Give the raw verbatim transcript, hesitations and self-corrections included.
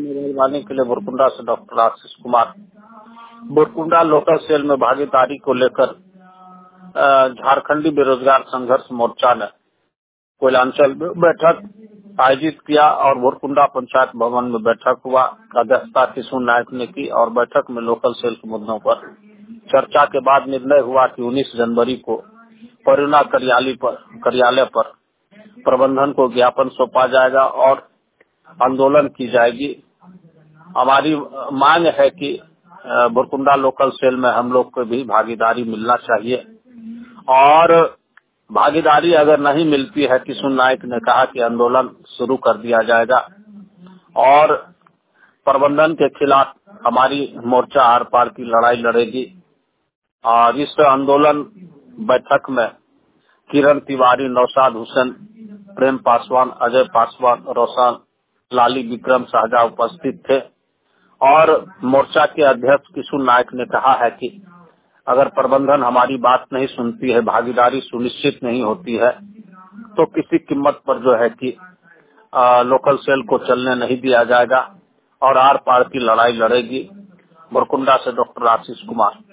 मेहरबानी के लिए बुरकुंडा से doctor Ashish Kumar. Burkunda local cell में भागीदारी को लेकर अ, झारखंडी बेरोजगार संघर्ष मोर्चा ने कोयलांचल में बैठक आयोजित किया और बुरकुंडा पंचायत भवन में बैठक हुआ। अध्यक्षता किशोर नायक ने की और बैठक में लोकल सेल के मुद्दों पर चर्चा के बाद निर्णय हुआ कि उन्नीस जनवरी को परियोजना कार्यालय पर कार्यालय पर प्रबंधन को ज्ञापन सौंपा जाएगा और आंदोलन की जाएगी। हमारी मांग है कि अ, बुरकुंडा लोकल सेल में हम लोग को भी भागीदारी मिलना चाहिए और भागीदारी अगर नहीं मिलती है, किशोर नायक ने कहा कि आंदोलन शुरू कर दिया जाएगा और प्रबंधन के खिलाफ हमारी मोर्चा आर पार की लड़ाई लड़ेगी। और इस आंदोलन बैठक में किरण तिवारी, नौशाद हुसैन, प्रेम पासवान, अजय पासवान, रोशन लाली, विक्रम शाहजा उपस्थित थे और मोर्चा के अध्यक्ष किशोर नायक ने कहा है कि अगर प्रबंधन हमारी बात नहीं सुनती है, भागीदारी सुनिश्चित नहीं होती है, तो किसी कीमत पर जो है कि आ, लोकल सेल को चलने नहीं दिया जाएगा और आर पार की लड़ाई लड़ेगी। बुरकुंडा से डॉक्टर आशीष कुमार।